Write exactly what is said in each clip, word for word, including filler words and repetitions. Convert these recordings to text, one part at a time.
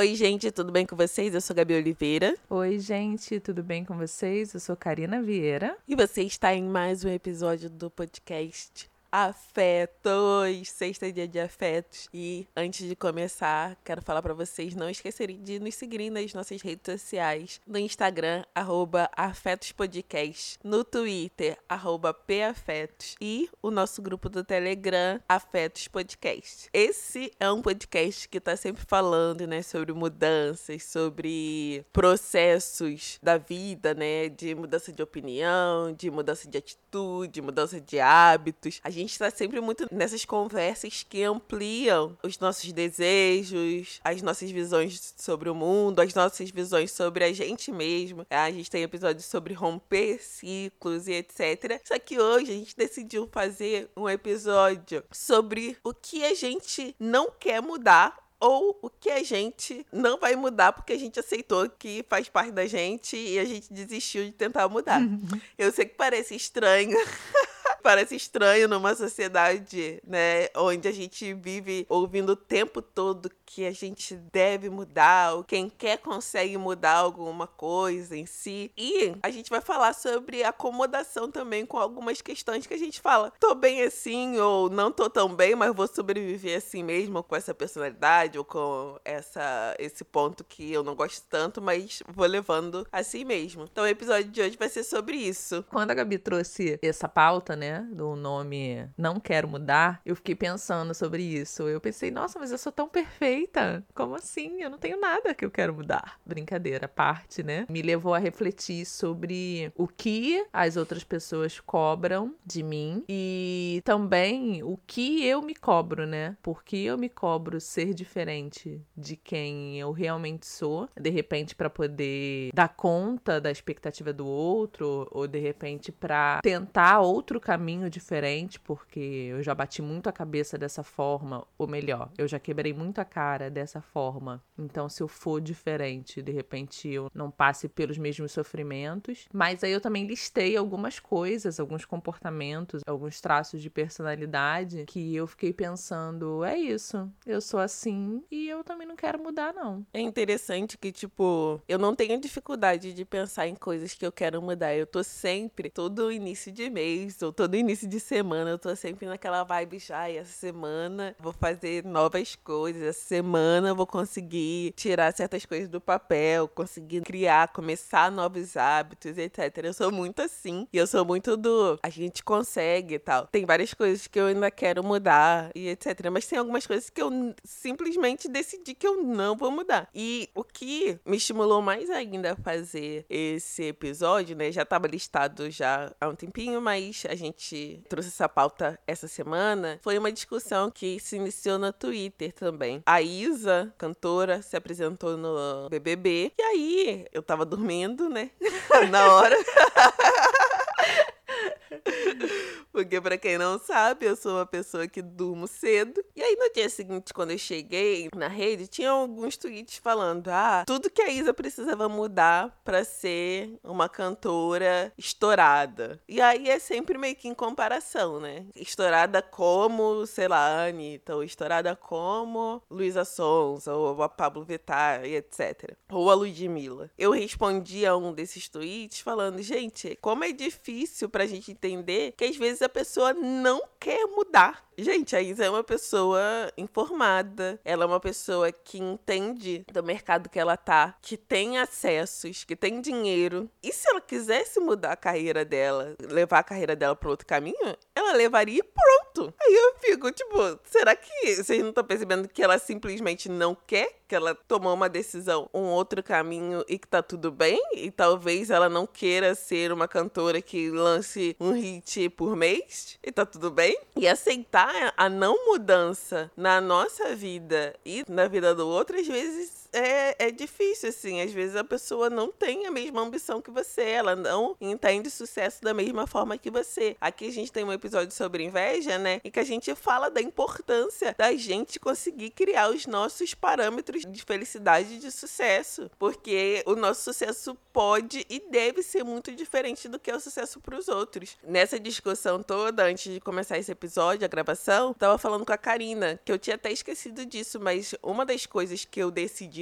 Oi, gente, tudo bem com vocês? Eu sou Gabi Oliveira. Oi, gente, tudo bem com vocês? Eu sou Karina Vieira. E você está em mais um episódio do podcast Afetos, sexta dia de afetos. E antes de começar, quero falar para vocês não esquecerem de nos seguir nas nossas redes sociais, no Instagram, arroba afetospodcast, no Twitter, arroba pafetos e o nosso grupo do Telegram, Afetos Podcast. Esse é um podcast que tá sempre falando, né, sobre mudanças, sobre processos da vida, né, de mudança de opinião, de mudança de atitude, mudança de hábitos. A gente está sempre muito nessas conversas que ampliam os nossos desejos, as nossas visões sobre o mundo, as nossas visões sobre a gente mesmo. A gente tem episódios sobre romper ciclos e etcétera. Só que hoje a gente decidiu fazer um episódio sobre o que a gente não quer mudar ou o que a gente não vai mudar porque a gente aceitou que faz parte da gente e a gente desistiu de tentar mudar. Eu sei que parece estranho. Parece estranho numa sociedade, né, onde a gente vive ouvindo o tempo todo que a gente deve mudar, ou quem quer consegue mudar alguma coisa em si. E a gente vai falar sobre acomodação também com algumas questões que a gente fala, tô bem assim, ou não tô tão bem, mas vou sobreviver assim mesmo, com essa personalidade, ou com essa, esse ponto que eu não gosto tanto, mas vou levando assim mesmo. Então o episódio de hoje vai ser sobre isso. Quando a Gabi trouxe essa pauta, né, do nome Não Quero Mudar, eu fiquei pensando sobre isso. Eu pensei, nossa, mas eu sou tão perfeita. Como assim? Eu não tenho nada que eu quero mudar. Brincadeira à parte, né? Me levou a refletir sobre o que as outras pessoas cobram de mim e também o que eu me cobro, né? Porque eu me cobro ser diferente de quem eu realmente sou, de repente para poder dar conta da expectativa do outro, ou de repente para tentar outro caminho diferente, porque eu já bati muito a cabeça dessa forma, ou melhor, eu já quebrei muito a cara dessa forma. Então, se eu for diferente, de repente eu não passe pelos mesmos sofrimentos. Mas aí eu também listei algumas coisas, alguns comportamentos, alguns traços de personalidade que eu fiquei pensando, é isso, eu sou assim e eu também não quero mudar, não. É interessante que, tipo, eu não tenho dificuldade de pensar em coisas que eu quero mudar. Eu tô sempre, todo início de mês, ou todo início de semana, eu tô sempre naquela vibe já, e essa semana vou fazer novas coisas, essa semana eu vou conseguir tirar certas coisas do papel, conseguir criar, começar novos hábitos, etcétera. Eu sou muito assim, e eu sou muito do a gente consegue e tal. Tem várias coisas que eu ainda quero mudar e etcétera. Mas tem algumas coisas que eu simplesmente decidi que eu não vou mudar. E o que me estimulou mais ainda a fazer esse episódio, né, já tava listado já há um tempinho, mas a gente trouxe essa pauta essa semana, foi uma discussão que se iniciou no Twitter também. A Isa, cantora, se apresentou no B B B, e aí eu tava dormindo, né, na hora. Porque, pra quem não sabe, eu sou uma pessoa que durmo cedo. E aí, no dia seguinte, quando eu cheguei na rede, tinha alguns tweets falando, ah, tudo que a Isa precisava mudar pra ser uma cantora estourada. E aí, é sempre meio que em comparação, né? Estourada como, sei lá, Anitta, ou estourada como Luísa Sonza, ou a Pablo Vittar, e etcétera. Ou a Ludmilla. Eu respondi a um desses tweets falando, gente, como é difícil pra gente entender que às vezes a pessoa não quer mudar. Gente, a Isa é uma pessoa informada, ela é uma pessoa que entende do mercado que ela tá, que tem acessos, que tem dinheiro. E se ela quisesse mudar a carreira dela, levar a carreira dela para outro caminho, ela levaria e pronto. Aí eu fico, tipo, será que vocês não estão percebendo que ela simplesmente não quer? Que ela tomou uma decisão, um outro caminho e que tá tudo bem? E talvez ela não queira ser uma cantora que lance um hit por mês? E tá tudo bem? E aceitar a não mudança na nossa vida e na vida do outro, às vezes é, é difícil, assim. Às vezes a pessoa não tem a mesma ambição que você, ela não entende sucesso da mesma forma que você. Aqui a gente tem um episódio sobre inveja, né? E que a gente fala da importância da gente conseguir criar os nossos parâmetros de felicidade e de sucesso. Porque o nosso sucesso pode e deve ser muito diferente do que é o sucesso para os outros. Nessa discussão toda, antes de começar esse episódio, a gravação, tava falando com a Karina, que eu tinha até esquecido disso, mas uma das coisas que eu decidi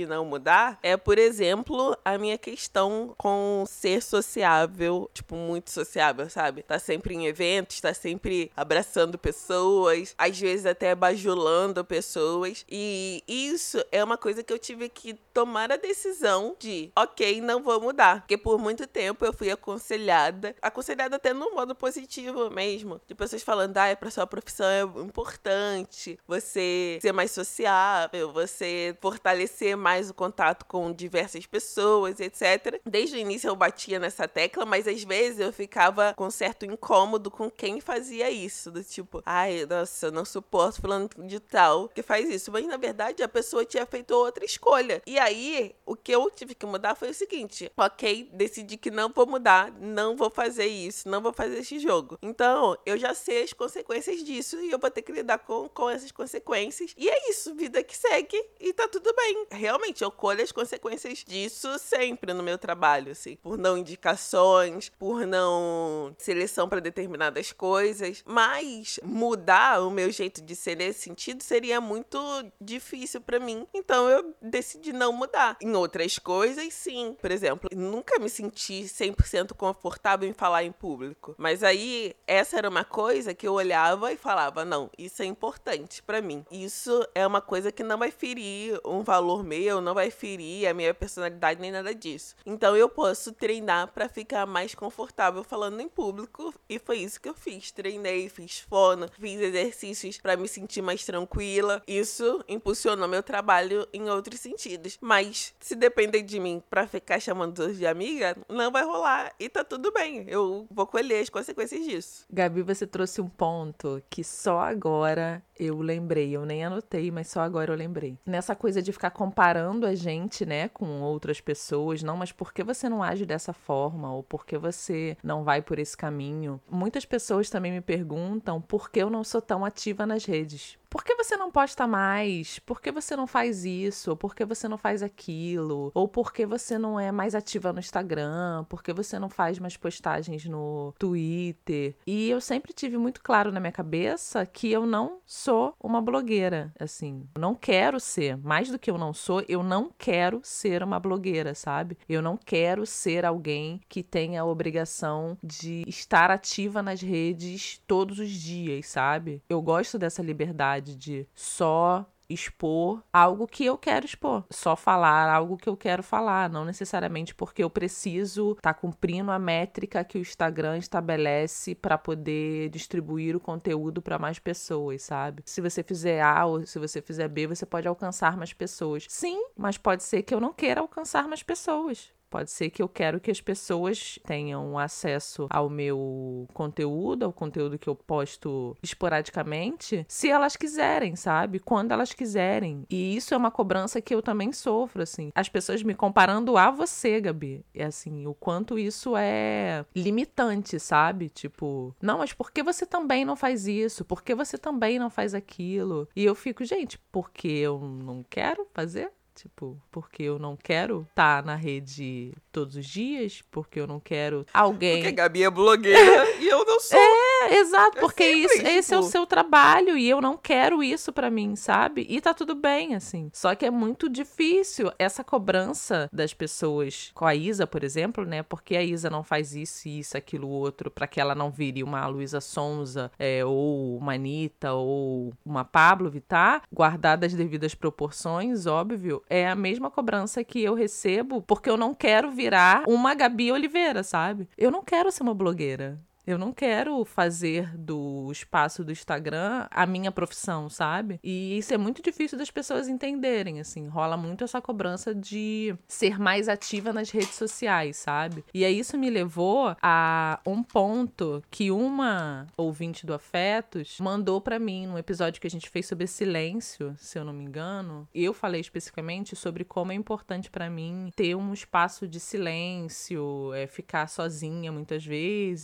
de não mudar é, por exemplo, a minha questão com ser sociável, tipo, muito sociável, sabe? Tá sempre em eventos, tá sempre abraçando pessoas, às vezes até bajulando pessoas. E isso é uma coisa que eu tive que tomar a decisão de, ok, não vou mudar. Porque por muito tempo eu fui aconselhada, aconselhada até no modo positivo mesmo, de pessoas falando, ah, pra sua profissão é importante você ser mais sociável, você fortalecer mais o contato com diversas pessoas, etcétera. Desde o início eu batia nessa tecla, mas às vezes eu ficava com certo incômodo com quem fazia isso, do tipo, ai, nossa, eu não suporto fulano de tal que faz isso, mas na verdade a pessoa tinha feito outra escolha. E aí, o que eu tive que mudar foi o seguinte, ok, decidi que não vou mudar, não vou fazer isso, não vou fazer esse jogo. Então, eu já sei as consequências disso e eu vou ter que lidar com, com essas consequências. E é isso, vida que segue e tá tudo bem. Realmente, eu colho as consequências disso sempre no meu trabalho, assim, por não indicações, por não seleção para determinadas coisas, mas mudar o meu jeito de ser nesse sentido seria muito difícil para mim. Então, eu decidi não mudar. Em outras coisas, sim. Por exemplo, nunca me senti cem por cento confortável em falar em público. Mas aí, essa era uma coisa que eu olhava e falava, não, isso é importante pra mim. Isso é uma coisa que não vai ferir um valor meu, não vai ferir a minha personalidade, nem nada disso. Então, eu posso treinar pra ficar mais confortável falando em público. E foi isso que eu fiz. Treinei, fiz fono, fiz exercícios pra me sentir mais tranquila. Isso impulsionou meu trabalho em outros sentidos. Mas, se depender de mim pra ficar chamando os de amiga, não vai rolar. E tá tudo bem. Eu vou colher as consequências disso. Gabi, você trouxe um ponto que só agora eu lembrei. Eu nem anotei, mas só agora eu lembrei. Nessa coisa de ficar comparando a gente, né, com outras pessoas. Não, mas por que você não age dessa forma? Ou por que você não vai por esse caminho? Muitas pessoas também me perguntam por que eu não sou tão ativa nas redes. Por que você não posta mais? Por que você não faz isso? Ou por que você não faz aquilo? Ou por que você não é mais ativa no Instagram? Por que você não faz mais postagens no Twitter? E eu sempre tive muito claro na minha cabeça que eu não sou uma blogueira, assim. Eu não quero ser. Mais do que eu não sou, eu não quero ser uma blogueira, sabe? Eu não quero ser alguém que tenha a obrigação de estar ativa nas redes todos os dias, sabe? Eu gosto dessa liberdade de só expor algo que eu quero expor, só falar algo que eu quero falar, não necessariamente porque eu preciso estar tá cumprindo a métrica que o Instagram estabelece para poder distribuir o conteúdo para mais pessoas, sabe? Se você fizer A ou se você fizer B, você pode alcançar mais pessoas. Sim, mas pode ser que eu não queira alcançar mais pessoas. Pode ser que eu quero que as pessoas tenham acesso ao meu conteúdo, ao conteúdo que eu posto esporadicamente, se elas quiserem, sabe? Quando elas quiserem. E isso é uma cobrança que eu também sofro, assim. As pessoas me comparando a você, Gabi. É assim, o quanto isso é limitante, sabe? Tipo, não, mas por que você também não faz isso? Por que você também não faz aquilo? E eu fico, gente, porque eu não quero fazer? Tipo, porque eu não quero estar tá na rede todos os dias, porque eu não quero alguém... Porque a Gabi é blogueira e eu não sou. É, exato, É porque simples, isso, tipo... esse é o seu trabalho e eu não quero isso pra mim, sabe? E tá tudo bem, assim. Só que é muito difícil essa cobrança das pessoas com a Isa, por exemplo, né? Porque a Isa não faz isso, isso, aquilo, outro, pra que ela não vire uma Luísa Sonza, é, ou uma Anitta, ou uma Pablo Vittar, guardadas as devidas proporções, óbvio. É a mesma cobrança que eu recebo porque eu não quero virar uma Gabi Oliveira, sabe? Eu não quero ser uma blogueira. Eu não quero fazer do espaço do Instagram a minha profissão, sabe? E isso é muito difícil das pessoas entenderem, assim. Rola muito essa cobrança de ser mais ativa nas redes sociais, sabe? E aí isso me levou a um ponto que uma ouvinte do Afetos mandou pra mim num episódio que a gente fez sobre silêncio, se eu não me engano. Eu falei especificamente sobre como é importante pra mim ter um espaço de silêncio, é, ficar sozinha muitas vezes, entender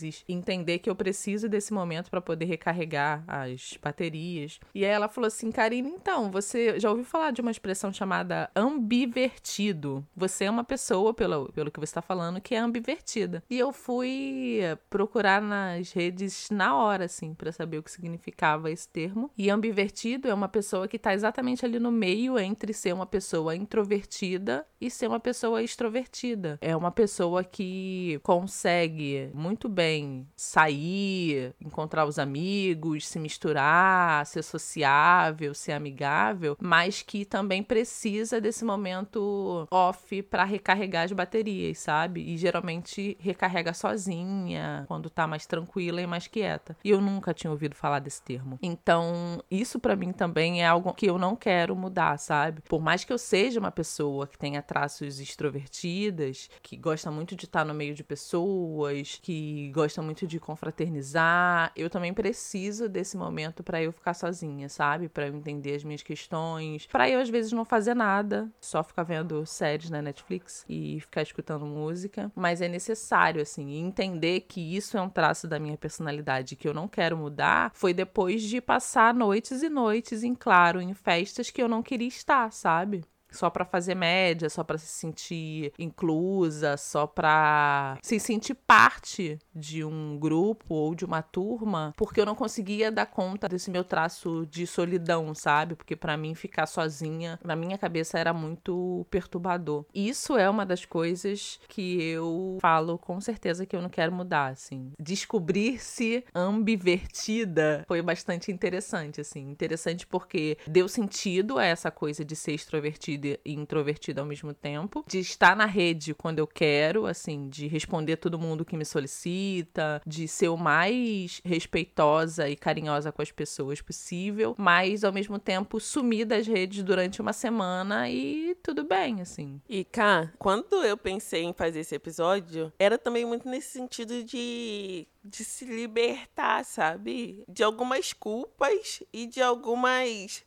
entender que eu preciso desse momento pra poder recarregar as baterias. E aí ela falou assim, Karine, então, você já ouviu falar de uma expressão chamada ambivertido? Você é uma pessoa, pelo, pelo que você tá falando, que é ambivertida. E eu fui procurar nas redes na hora, assim, pra saber o que significava esse termo. E ambivertido é uma pessoa que tá exatamente ali no meio entre ser uma pessoa introvertida e ser uma pessoa extrovertida. É uma pessoa que consegue muito bem sair, encontrar os amigos, se misturar, ser sociável, ser amigável, mas que também precisa desse momento off pra recarregar as baterias, sabe? E geralmente recarrega sozinha, quando tá mais tranquila e mais quieta. E eu nunca tinha ouvido falar desse termo. Então, isso pra mim também é algo que eu não quero mudar, sabe? Por mais que eu seja uma pessoa que tenha traços extrovertidas, que gosta muito de estar no meio de pessoas, que gosta muito de confraternizar, eu também preciso desse momento pra eu ficar sozinha, sabe? Pra eu entender as minhas questões, pra eu às vezes não fazer nada, só ficar vendo séries na Netflix e ficar escutando música, mas é necessário, assim, entender que isso é um traço da minha personalidade que eu não quero mudar, foi depois de passar noites e noites em claro, em festas que eu não queria estar, sabe? Só pra fazer média, só pra se sentir inclusa, só pra se sentir parte de um grupo ou de uma turma, porque eu não conseguia dar conta desse meu traço de solidão, sabe? Porque pra mim ficar sozinha, na minha cabeça era muito perturbador. Isso é uma das coisas que eu falo com certeza que eu não quero mudar, assim. Descobrir-se ambivertida foi bastante interessante, assim. Interessante porque deu sentido a essa coisa de ser extrovertida e introvertida ao mesmo tempo, de estar na rede quando eu quero, assim, de responder todo mundo que me solicita, de ser o mais respeitosa e carinhosa com as pessoas possível, mas ao mesmo tempo sumir das redes durante uma semana e tudo bem, assim. E cá, quando eu pensei em fazer esse episódio, era também muito nesse sentido de de se libertar, sabe? De algumas culpas e de algumas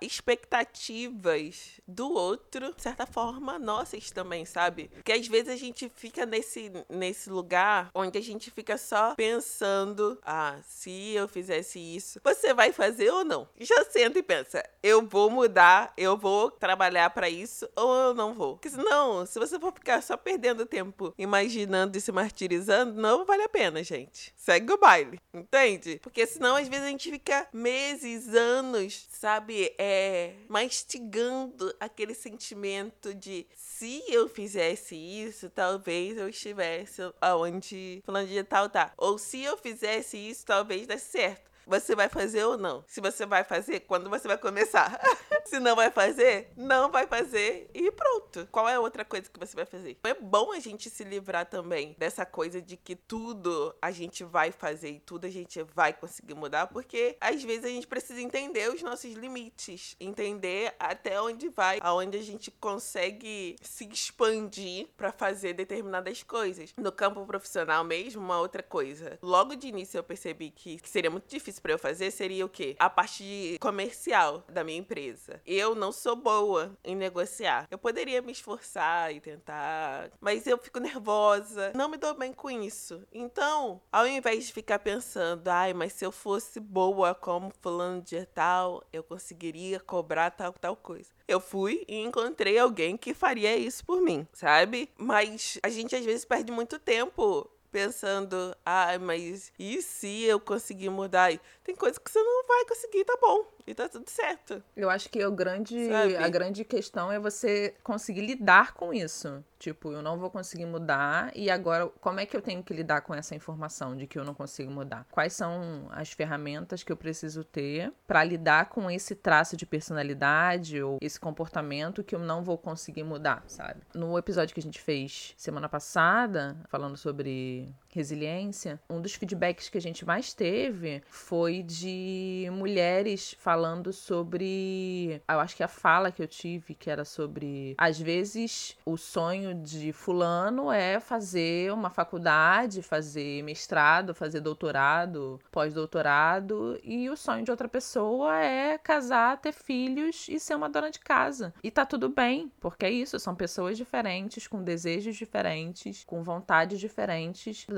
expectativas do outro, de certa forma, nossas também, sabe? Porque às vezes a gente fica nesse, nesse lugar onde a gente fica só pensando, ah, se eu fizesse isso, você vai fazer ou não? Já senta e pensa, eu vou mudar, eu vou trabalhar pra isso ou eu não vou? Porque senão, se você for ficar só perdendo tempo imaginando e se martirizando, não vale a pena, gente. Segue o baile, entende? Porque senão, às vezes, a gente fica meses, anos, sabe? É, mastigando aquele sentimento de se eu fizesse isso, talvez eu estivesse aonde falando de tal, tá. Ou se eu fizesse isso, talvez desse certo. Você vai fazer ou não? Se você vai fazer, quando você vai começar? Se não vai fazer, não vai fazer e pronto. Qual é a outra coisa que você vai fazer? É bom a gente se livrar também dessa coisa de que tudo a gente vai fazer e tudo a gente vai conseguir mudar, porque às vezes a gente precisa entender os nossos limites, entender até onde vai, aonde a gente consegue se expandir pra fazer determinadas coisas. No campo profissional mesmo, uma outra coisa. Logo de início eu percebi que, que seria muito difícil pra eu fazer, seria o quê? A parte de comercial da minha empresa. Eu não sou boa em negociar. Eu poderia me esforçar e tentar, mas eu fico nervosa. Não me dou bem com isso. Então, ao invés de ficar pensando, ai, mas se eu fosse boa como fulano de tal, eu conseguiria cobrar tal, tal coisa. Eu fui e encontrei alguém que faria isso por mim, sabe? Mas a gente às vezes perde muito tempo pensando, ah, mas e se eu conseguir mudar? Tem coisa que você não vai conseguir, tá bom. E tá tudo certo. Eu acho que o grande, Sabe? a grande questão é você conseguir lidar com isso. Tipo, eu não vou conseguir mudar e agora como é que eu tenho que lidar com essa informação de que eu não consigo mudar? Quais são as ferramentas que eu preciso ter pra lidar com esse traço de personalidade ou esse comportamento que eu não vou conseguir mudar, sabe? No episódio que a gente fez semana passada, falando sobre resiliência, um dos feedbacks que a gente mais teve foi de mulheres falando sobre, eu acho que a fala que eu tive, que era sobre, às vezes, o sonho de fulano é fazer uma faculdade, fazer mestrado, fazer doutorado, pós-doutorado, e o sonho de outra pessoa é casar, ter filhos e ser uma dona de casa. E tá tudo bem, porque é isso, são pessoas diferentes, com desejos diferentes, com vontades diferentes da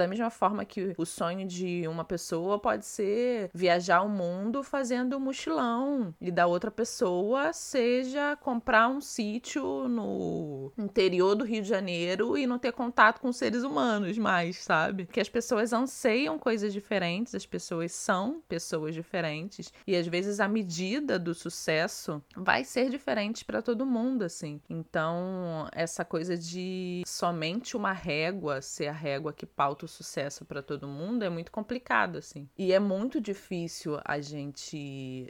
Da mesma forma que o sonho de uma pessoa pode ser viajar o mundo fazendo um mochilão, e da outra pessoa seja comprar um sítio no interior do Rio de Janeiro e não ter contato com seres humanos mais, sabe? Que as pessoas anseiam coisas diferentes, as pessoas são pessoas diferentes, e às vezes a medida do sucesso vai ser diferente para todo mundo, assim. Então, essa coisa de somente uma régua ser a régua que pauta o sucesso para todo mundo é muito complicado, assim. E é muito difícil a gente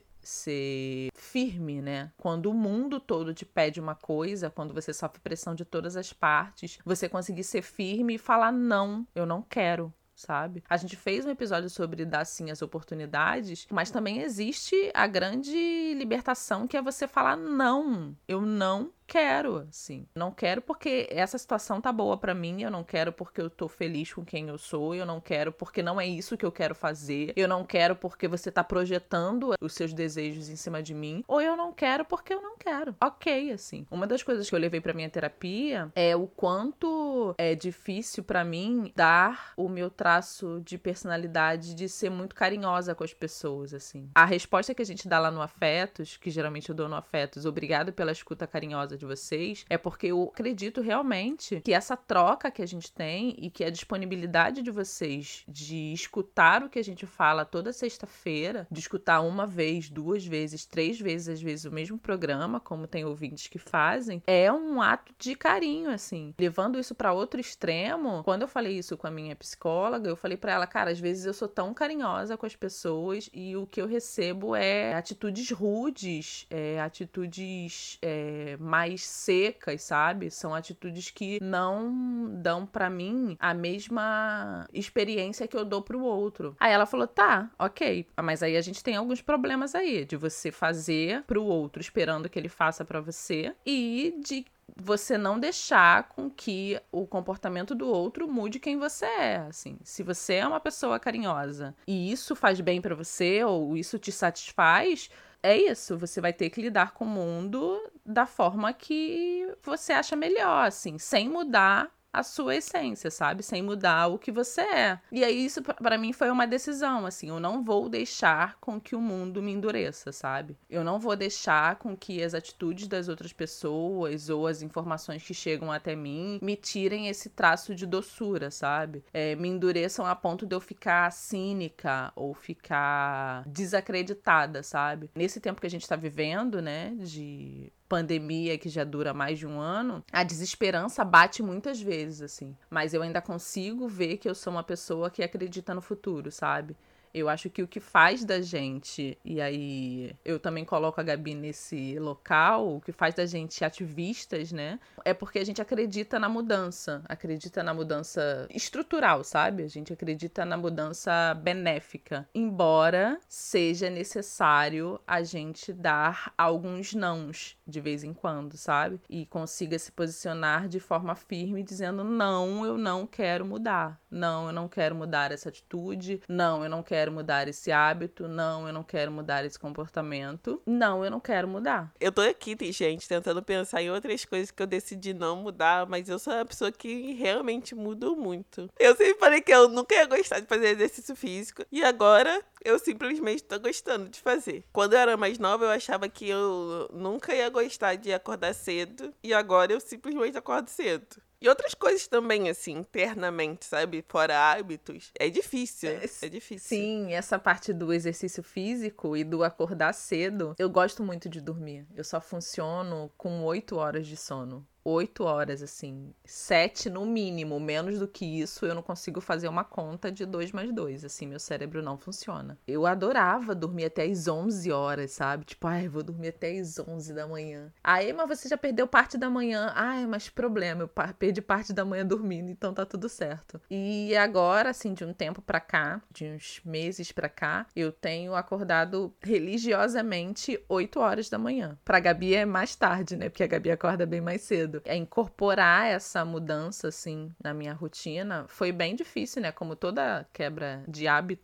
ser firme, né? Quando o mundo todo te pede uma coisa, quando você sofre pressão de todas as partes, você conseguir ser firme e falar não, eu não quero. Sabe? A gente fez um episódio sobre dar sim as oportunidades, mas também existe a grande libertação que é você falar não, eu não quero, assim. Não quero porque essa situação tá boa pra mim, eu não quero porque eu tô feliz com quem eu sou, eu não quero porque não é isso que eu quero fazer, eu não quero porque você tá projetando os seus desejos em cima de mim, ou eu não quero porque eu não quero. Ok, assim. Uma das coisas que eu levei pra minha terapia é o quanto é difícil pra mim dar o meu traço de personalidade de ser muito carinhosa com as pessoas, assim. A resposta que a gente dá lá no Afetos, que geralmente eu dou no Afetos, obrigado pela escuta carinhosa de vocês, é porque eu acredito realmente que essa troca que a gente tem e que a disponibilidade de vocês de escutar o que a gente fala toda sexta-feira, de escutar uma vez, duas vezes, três vezes, às vezes o mesmo programa, como tem ouvintes que fazem, é um ato de carinho, assim. Levando isso para outro extremo, quando eu falei isso com a minha psicóloga, eu falei para ela, cara, às vezes eu sou tão carinhosa com as pessoas e o que eu recebo é atitudes rudes, é, atitudes é, mais secas, sabe? São atitudes que não dão pra mim a mesma experiência que eu dou pro outro. Aí ela falou, tá, ok, mas aí a gente tem alguns problemas aí, de você fazer pro outro esperando que ele faça pra você e de você não deixar com que o comportamento do outro mude quem você é, assim. Se você é uma pessoa carinhosa e isso faz bem pra você ou isso te satisfaz, é isso, você vai ter que lidar com o mundo da forma que você acha melhor, assim, sem mudar a sua essência, sabe? Sem mudar o que você é. E aí isso pra mim foi uma decisão, assim, eu não vou deixar com que o mundo me endureça, sabe? Eu não vou deixar com que as atitudes das outras pessoas ou as informações que chegam até mim me tirem esse traço de doçura, sabe? É, me endureçam a ponto de eu ficar cínica ou ficar desacreditada, sabe? Nesse tempo que a gente tá vivendo, né, de pandemia que já dura mais de um ano, a desesperança bate muitas vezes, assim. Mas eu ainda consigo ver que eu sou uma pessoa que acredita no futuro, sabe? Eu acho que o que faz da gente, e aí eu também coloco a Gabi nesse local, o que faz da gente ativistas, né? É porque a gente acredita na mudança, acredita na mudança estrutural, sabe? A gente acredita na mudança benéfica. Embora seja necessário a gente dar alguns nãos de vez em quando, sabe? E consiga se posicionar de forma firme, dizendo não, eu não quero mudar. Não, eu não quero mudar essa atitude. Não, eu não quero mudar esse hábito. Não, eu não quero mudar esse comportamento. Não, eu não quero mudar. Eu tô aqui, gente, tentando pensar em outras coisas que eu decidi não mudar, mas eu sou uma pessoa que realmente mudo muito. Eu sempre falei que eu nunca ia gostar de fazer exercício físico e agora eu simplesmente tô gostando de fazer. Quando eu era mais nova, eu achava que eu nunca ia gostar de acordar cedo e agora eu simplesmente acordo cedo. E outras coisas também, assim, internamente, sabe? Fora hábitos. É difícil, é, é difícil. Sim, essa parte do exercício físico e do acordar cedo, eu gosto muito de dormir. Eu só funciono com oito horas de sono. Oito horas, assim. Sete no mínimo. Menos do que isso, eu não consigo fazer uma conta de dois mais dois. Assim, meu cérebro não funciona. Eu adorava dormir até as onze horas, sabe? Tipo, ai, vou dormir até as onze da manhã. Aí, mas você já perdeu parte da manhã. Ai, mas problema, eu perdi parte da manhã dormindo, então tá tudo certo. E agora, assim, de um tempo pra cá, de uns meses pra cá, eu tenho acordado religiosamente oito horas da manhã. Pra Gabi é mais tarde, né? Porque a Gabi acorda bem mais cedo. É incorporar essa mudança, assim, na minha rotina foi bem difícil, né? Como toda quebra de hábito, né?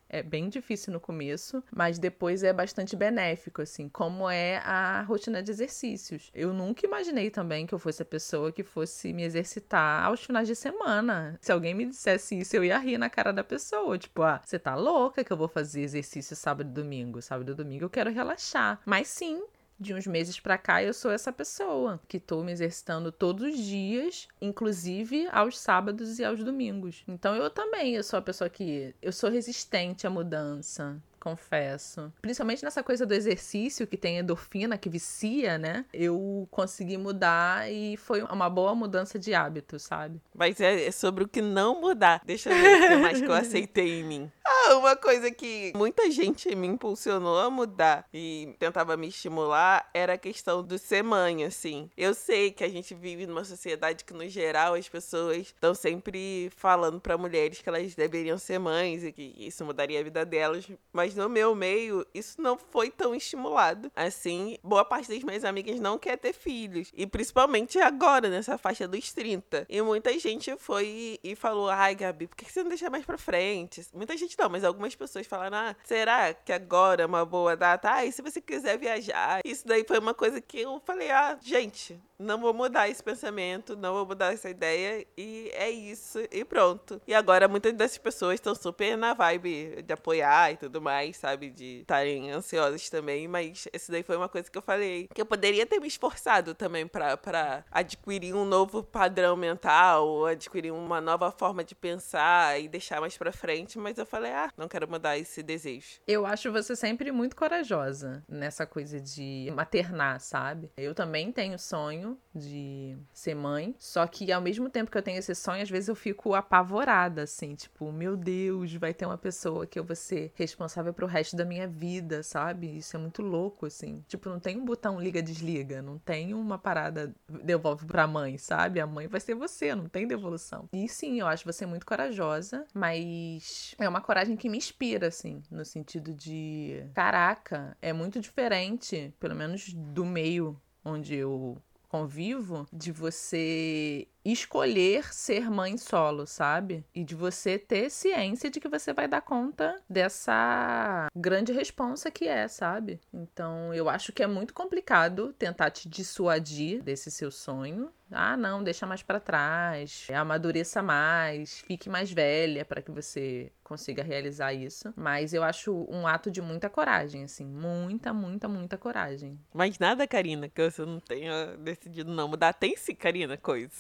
É bem difícil no começo, mas depois é bastante benéfico, assim, como é a rotina de exercícios. Eu nunca imaginei também que eu fosse a pessoa que fosse me exercitar aos finais de semana. Se alguém me dissesse isso, eu ia rir na cara da pessoa. Tipo, ah, você tá louca que eu vou fazer exercício sábado e domingo? Sábado e domingo eu quero relaxar. Mas sim, de uns meses pra cá, eu sou essa pessoa que tô me exercitando todos os dias, inclusive aos sábados e aos domingos. Então eu também, eu sou a pessoa que... Eu sou resistente à mudança, confesso. Principalmente nessa coisa do exercício, que tem endorfina, que vicia, né? Eu consegui mudar e foi uma boa mudança de hábito, sabe? Mas é sobre o que não mudar. Deixa eu ver o que mais que eu aceitei em mim. Ah, uma coisa que muita gente me impulsionou a mudar e tentava me estimular era a questão do ser mãe, assim. Eu sei que a gente vive numa sociedade que, no geral, as pessoas estão sempre falando para mulheres que elas deveriam ser mães e que isso mudaria a vida delas, mas no meu meio, isso não foi tão estimulado. Assim, boa parte das minhas amigas não quer ter filhos. E principalmente agora, nessa faixa dos trinta. E muita gente foi e falou, ai, Gabi, por que você não deixa mais pra frente? Muita gente não, mas algumas pessoas falaram, ah, será que agora é uma boa data? Ah, e se você quiser viajar? Isso daí foi uma coisa que eu falei, ah, gente, não vou mudar esse pensamento, não vou mudar essa ideia, e é isso, e pronto. E agora muitas dessas pessoas estão super na vibe de apoiar e tudo mais, sabe, de estarem ansiosas também, mas esse daí foi uma coisa que eu falei, que eu poderia ter me esforçado também pra, pra adquirir um novo padrão mental, ou adquirir uma nova forma de pensar e deixar mais pra frente, mas eu falei, ah, não quero mudar esse desejo. Eu acho você sempre muito corajosa nessa coisa de maternar, sabe? Eu também tenho sonho de ser mãe, só que ao mesmo tempo que eu tenho esse sonho, às vezes eu fico apavorada, assim, tipo, meu Deus, vai ter uma pessoa que eu vou ser responsável pro resto da minha vida, sabe? Isso é muito louco, assim. Tipo, não tem um botão liga-desliga, não tem uma parada devolve pra mãe, sabe? A mãe vai ser você, não tem devolução. E sim, eu acho você muito corajosa, mas é uma coragem que me inspira, assim, no sentido de, caraca, é muito diferente, pelo menos do meio onde eu convivo, de você escolher ser mãe solo, sabe? E de você ter ciência de que você vai dar conta dessa grande responsa que é, sabe? Então, eu acho que é muito complicado tentar te dissuadir desse seu sonho. Ah, não, deixa mais pra trás, amadureça mais, fique mais velha para que você consiga realizar isso. Mas eu acho um ato de muita coragem, assim, muita, muita, muita coragem. Mas nada, Karina, que você não tenha decidido não mudar. Tem sim, Karina, coisa.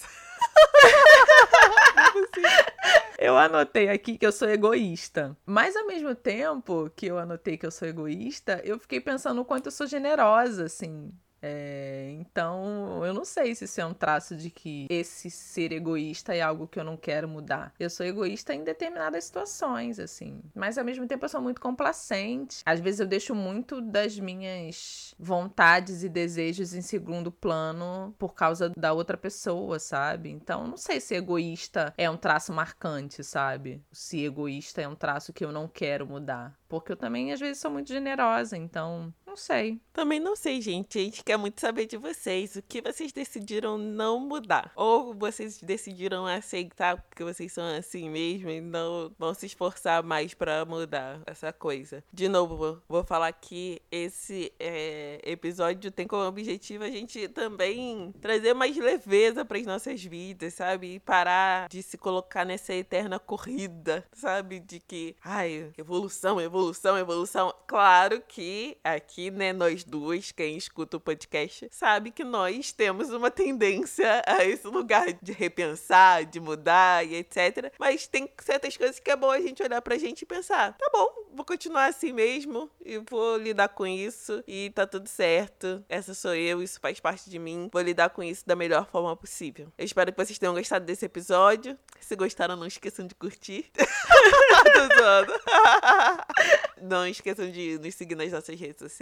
Eu anotei aqui que eu sou egoísta. Mas ao mesmo tempo que eu anotei que eu sou egoísta, eu fiquei pensando o quanto eu sou generosa, assim. É, então, eu não sei se isso é um traço de que esse ser egoísta é algo que eu não quero mudar. Eu sou egoísta em determinadas situações, assim. Mas, ao mesmo tempo, eu sou muito complacente. Às vezes, eu deixo muito das minhas vontades e desejos em segundo plano por causa da outra pessoa, sabe? Então, não sei se egoísta é um traço marcante, sabe? Se egoísta é um traço que eu não quero mudar. Porque eu também, às vezes, sou muito generosa, então, não sei. Também não sei, gente. A gente quer muito saber de vocês. O que vocês decidiram não mudar? Ou vocês decidiram aceitar porque vocês são assim mesmo e não vão se esforçar mais pra mudar essa coisa. De novo, vou, vou falar que esse é, episódio tem como objetivo a gente também trazer mais leveza pras nossas vidas, sabe? E parar de se colocar nessa eterna corrida, sabe? De que, ai, evolução, evolução. Evolução, evolução. Claro que aqui, né, nós duas, quem escuta o podcast, sabe que nós temos uma tendência a esse lugar de repensar, de mudar e etcétera. Mas tem certas coisas que é bom a gente olhar pra gente e pensar, tá bom, vou continuar assim mesmo e vou lidar com isso e tá tudo certo. Essa sou eu, isso faz parte de mim. Vou lidar com isso da melhor forma possível. Eu espero que vocês tenham gostado desse episódio. Se gostaram, não esqueçam de curtir. Tô zoando. Não esqueçam de nos seguir nas nossas redes sociais.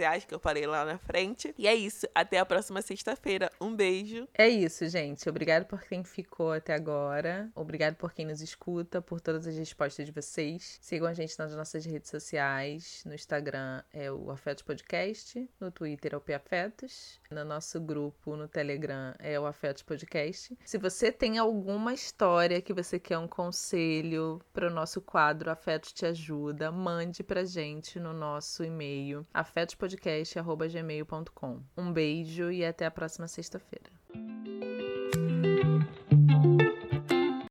sociais que eu falei lá na frente. E é isso. Até a próxima sexta-feira. Um beijo. É isso, gente. Obrigado por quem ficou até agora. Obrigado por quem nos escuta, por todas as respostas de vocês. Sigam a gente nas nossas redes sociais. No Instagram é o Afetos Podcast. No Twitter é o P Afetos. No nosso grupo no Telegram é o Afetos Podcast. Se você tem alguma história que você quer um conselho para o nosso quadro Afetos Te Ajuda, mande pra gente no nosso e-mail afetospodcast arroba gmail ponto com. Um beijo e até a próxima sexta-feira.